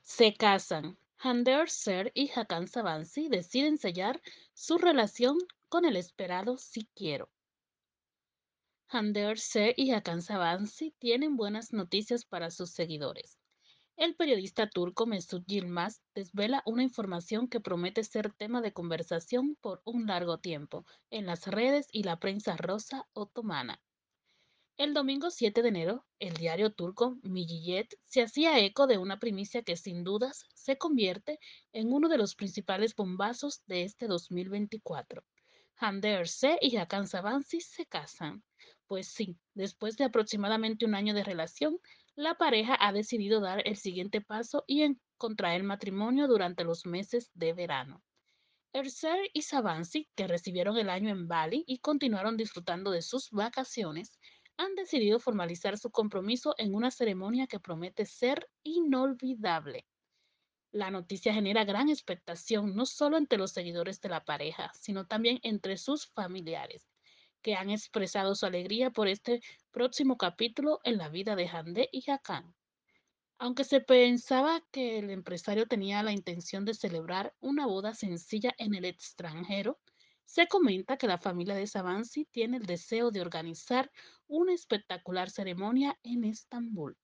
Se casan. Hande Erçel y Hakan Sabancı deciden sellar su relación con el esperado "Si quiero". Hande Erçel y Hakan Sabancı tienen buenas noticias para sus seguidores. El periodista turco Mesut Yilmaz desvela una información que promete ser tema de conversación por un largo tiempo en las redes y la prensa rosa otomana. El domingo 7 de enero, el diario turco Milliyet se hacía eco de una primicia que sin dudas se convierte en uno de los principales bombazos de este 2024. Hande Erçel y Hakan Sabancı se casan. Pues sí, después de aproximadamente un año de relación, la pareja ha decidido dar el siguiente paso y contraer matrimonio durante los meses de verano. Ercer y Savansi, que recibieron el año en Bali y continuaron disfrutando de sus vacaciones, han decidido formalizar su compromiso en una ceremonia que promete ser inolvidable. La noticia genera gran expectación no solo entre los seguidores de la pareja, sino también entre sus familiares, que han expresado su alegría por este próximo capítulo en la vida de Hande y Hakan. Aunque se pensaba que el empresario tenía la intención de celebrar una boda sencilla en el extranjero, se comenta que la familia de Savansi tiene el deseo de organizar una espectacular ceremonia en Estambul.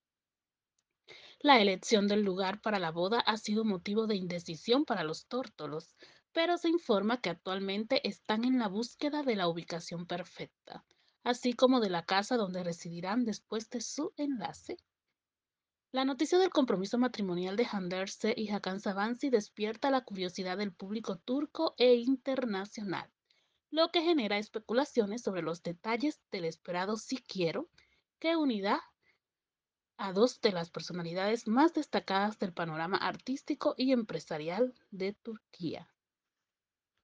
La elección del lugar para la boda ha sido motivo de indecisión para los tórtolos, pero se informa que actualmente están en la búsqueda de la ubicación perfecta, así como de la casa donde residirán después de su enlace. La noticia del compromiso matrimonial de Hande Erçel y Hakan Sabancı despierta la curiosidad del público turco e internacional, lo que genera especulaciones sobre los detalles del esperado "Si quiero", que unirá a dos de las personalidades más destacadas del panorama artístico y empresarial de Turquía.